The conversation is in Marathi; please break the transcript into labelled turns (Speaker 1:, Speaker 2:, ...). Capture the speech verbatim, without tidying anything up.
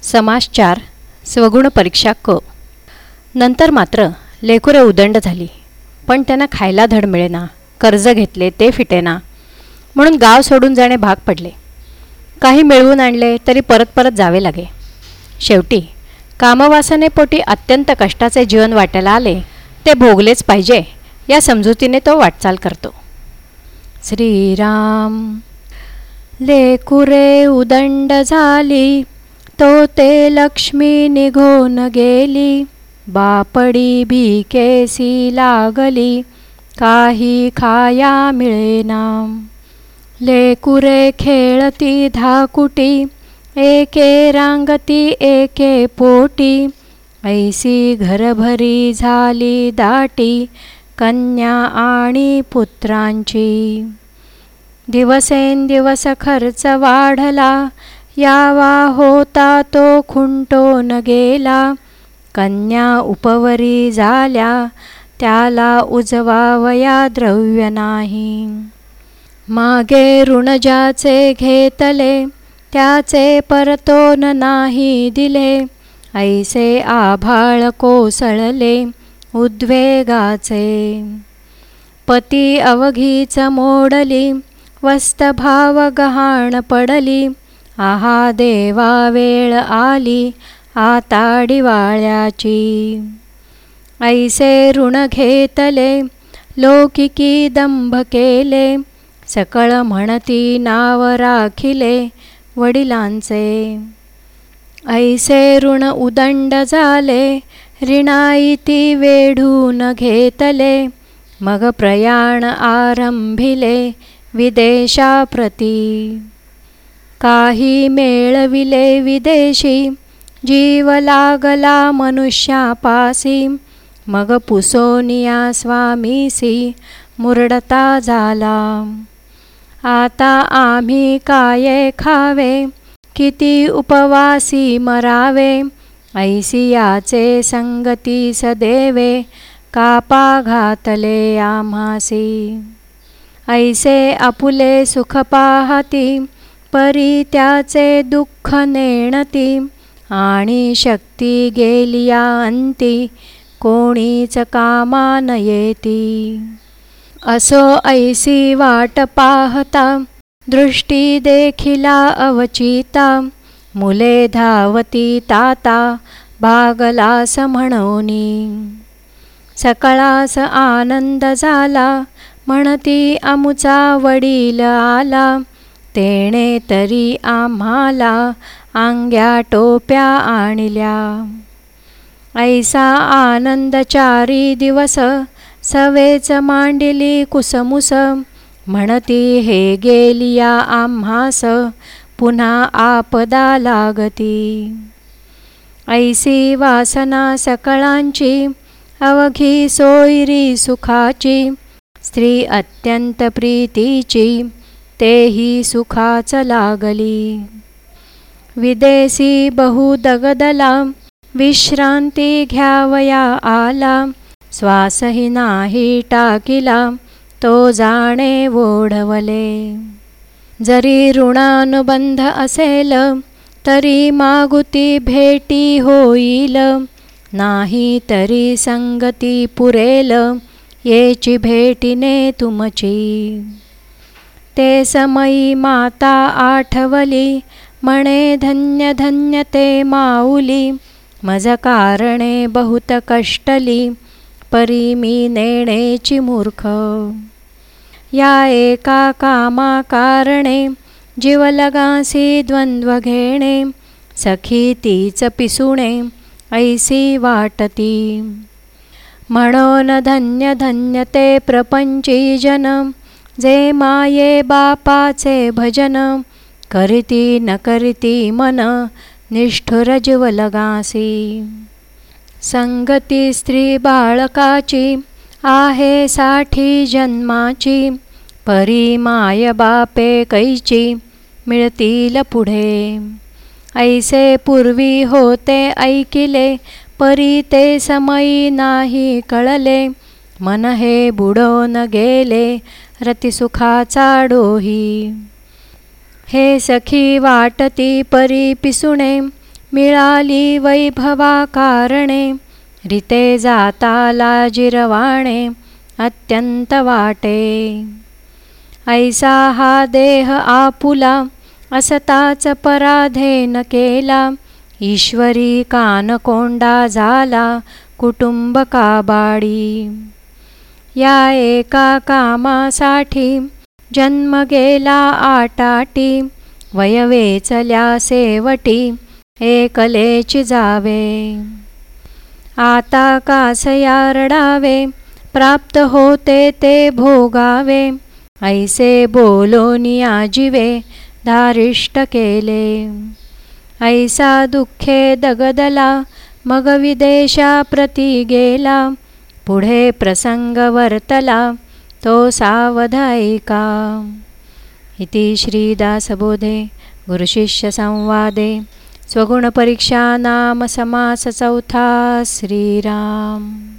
Speaker 1: समास चार स्वगुण परीक्षा क. नंतर मात्र लेकुरे उदंड झाली, पण त्यांना खायला धड मिळेना, कर्ज घेतले ते फिटेना, म्हणून गाव सोडून जाणे भाग पडले. काही मिळवून आणले तरी परत परत जावे लागे. शेवटी कामवासनेपोटी अत्यंत कष्टाचे जीवन वाट्याला आले, ते भोगलेच पाहिजे या समजुतीने तो वाटचाल करतो. श्रीराम. लेकुरे उदंड झाली, तो ते लक्ष्मी निघून गेली, बापडी भिकेसी लागली, काही खाया मिळेना. लेकुरे खेळती धाकुटी, एके रांगती एके पोटी, ऐसी घरभरी झाली दाटी, कन्या आणि पुत्रांची. दिवसेंदिवस खर्च वाढला, यावा होता तो खुंटून गेला, कन्या उपवरी झाल्या, त्याला उजवावया द्रव्य नाही. मागे ऋण ज्याचे घेतले, त्याचे परतोन नाही दिले, ऐसे आभाळ कोसळले उद्वेगाचे. पती अवघीच मोडली, वस्तभाव गहाण पडली, आहा देवा वेळ आली, आता दिवाळ्याची. ऐसे ऋण घेतले, लौकिकी दंभ केले, सकळ म्हणती नाव राखिले वडिलांचे. ऐसे ऋण उदंड झाले, ऋणाईती वेढून घेतले, मग प्रयाण आरंभिले विदेशाप्रती. काही मेळविले विदेशी, जीव लागला मनुष्यापासी, मग पुसोनिया स्वामीसी मुरडता झाला. आता आम्ही काय खावे, किती उपवासी मरावे, ऐसी याचे संगती सदेवे, कापा घातले आम्हासी. ऐसे आपुले सुख पाहती, परी त्याचे दुःख नेणती, आणि शक्ती गेलिया अंती, कोणीच कामा न येती. असो ऐसी वाट पाहता, दृष्टी देखिला अवचिता, मुले धावती ताता, भागलास म्हणोनी. सकळास आनंद झाला, म्हणती आमुचा वडील आला, तेणे तरी आम्हाला आंग्या टोप्या आणल्या. ऐसा आनंद चारी दिवस, सवेच मांडिली कुसमुस, म्हणती हे गेलिया आम्हास, पुन्हा आपदा लागती. ऐसी वासना सकळांची, अवघी सोयरी सुखाची, स्त्री अत्यंत प्रीतीची, तेही सुखाच लागली. विदेशी बहु दगदला, विश्रांती घ्यावया आला, श्वासही नाही टाकिला, तो जाणे ओढवले. जरी ऋणानुबंध असेल, तरी मागुती भेटी होईल, नाही तरी संगती पुरेल, येची भेटीने तुमची. ते समयी माता आठवली, म्हणे धन्य धन्य ते माऊली, मज कारणे बहुत कष्टली, परी मी नेणेची मूर्ख. या एका कामा कारणे, जीव लगासी द्वंद्व घेणे, सखी तीच पिसुणे, ऐसी वाटती. म्हणून धन्य धन्य ते प्रपंची जन, जे माये बापाचे भजन, करीती न करीती मन, निष्ठुर जीव लगासी. संगती स्त्री बाळकाची, आहे साठी जन्माची, परी माय बापे कैची, मिळतील पुढे. ऐसे पूर्वी होते ऐकिले, परी ते समयी नाही कळले, मन हे बुडून गेले, रतिसुखाचा डोही. हे सखी वाटती परी पिसुणे, मिळाली वैभवा कारणे, रीते जाता लाजिरवाणे अत्यंत वाटे. ऐसा हा देह आपुला, असताच पराधेन केला. ईश्वरी कानकोंडा झाला, कुटुंब काबाडी. या एका कामासाठी जन्म गेला आटाटी. वय वेचल्या शेवटी एकलेची जावे. आता कासया रडावे, प्राप्त होते ते भोगावे. ऐसे बोलोनी आजिवे, धारिष्ट केले. ऐसा दुःखे दगदला, मग विदेशा प्रती गेला. पुढे प्रसंग वर्तला, तो सावध ऐका. इति श्रीदासबोधे गुरुशिष्य संवादे स्वगुणपरीक्षा नाम समास चौथा. श्रीराम.